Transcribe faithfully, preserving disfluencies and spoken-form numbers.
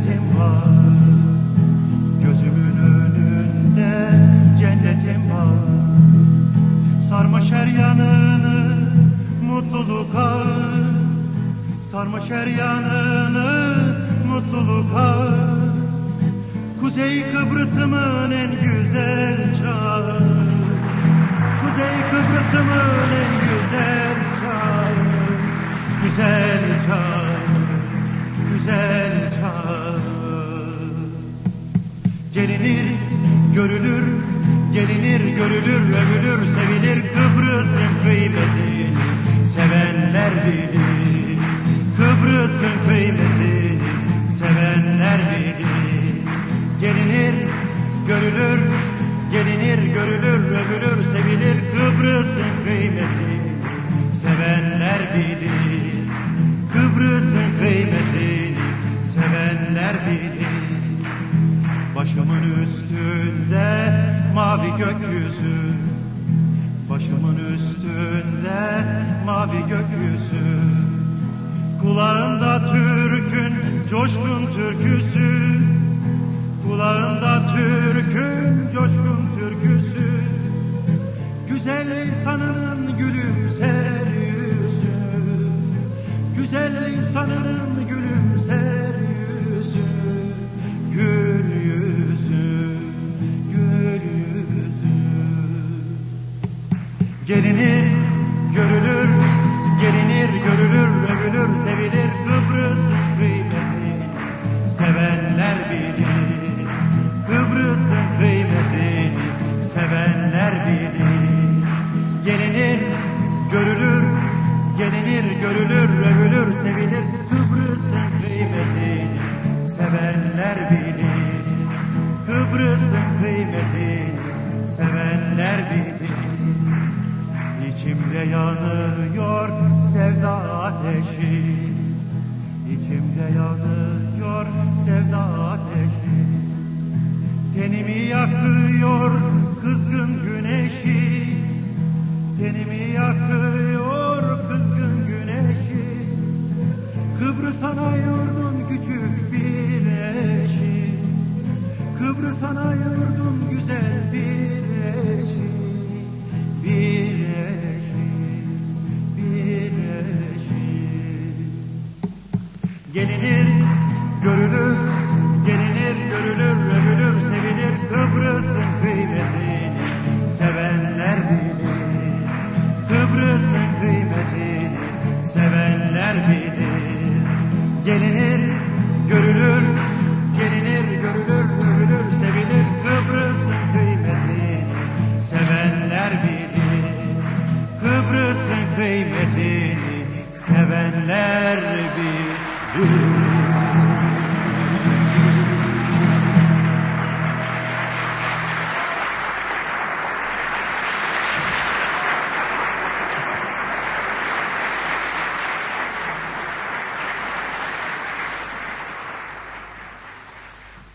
cennetim var. Gözümün önünde cennetim var. Sarmaş her yanını mutluluk ağı, sarmaş her yanını mutluluk ağı. Kuzey Kıbrıs'ımın en güzel çağı, Kuzey Kıbrıs'ımın en güzel çağı, güzel çağı, güzel çağı. Gelinir, görülür, gelinir, görülür, övülür, sevilir. Kıbrıs'ın kıymetini sevenler bilir. Kıbrıs'ın kıymetini sevenler bilir. Gelinir, görülür, gelinir, görülür, övülür, sevilir. Kıbrıs'ın kıymetini sevenler bilir. Kıbrıs'ın kıymetini sevenler bilir. Başımın üstünde mavi gökyüzü, başımın üstünde mavi gökyüzü. Kulağımda Türk'ün coşkun türküsü, kulağımda Türk'ün coşkun türküsü. Güzel insanının gülümser yüzü, güzel insanının gülümser yüzü. Gül yüzü, gül yüzü. Gelinir, görülür, gelinir, görülür, övülür, sevilir. Kıbrıs'ın kıymetini sevenler bilir. Kıbrıs'ın kıymetini sevenler bilir. Gelinir, görülür, gelinir, görülür, övülür, sevilir. Kıbrıs'ın kıymetini sevenler bilir. Kıbrıs'ın kıymetini sevenler bilir. İçimde yanıyor sevda ateşi, İçimde yanıyor sevda ateşi. Tenimi yakıyor kızgın güneşi, tenimi yakıyor kızgın güneşi. Kıbrıs ana yurdun küçük bir eşi, Kıbrıs ana yurdun güzel bir eşi. Bir eşi, bir eşi. Gelinir, görülür, gelinir, görülür, övülür, sevilir. Kıbrıs'ın kıymetini sevenler bilir. Kıbrıs'ın kıymetini sevenler bilir. Gelinir, görülür, gelinir, görülür, övülür, sevilir. Kıbrıs'ın kıymetini sevenler bilir. Kıbrıs'ın kıymetini sevenler bilir.